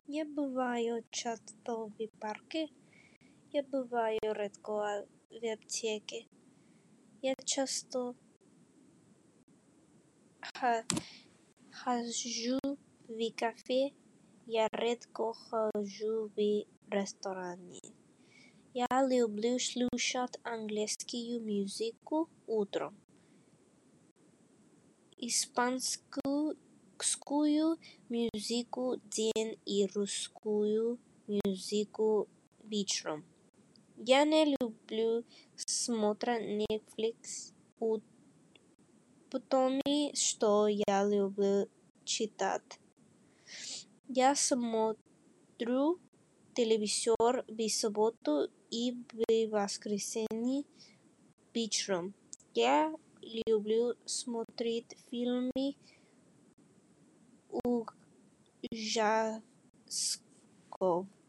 Я бываю часто в парке. Я бываю редко в аптеке. Я часто хожу в кафе. Я редко хожу в ресторане. Я люблю слушать английскую музыку утром, испанскую музыку день и русскую музыку вечером. Я не люблю смотреть Netflix, потому что я люблю читать. Я смотрю телевизор в субботу и в воскресенье вечером. Я люблю смотреть фильмы ужастиков.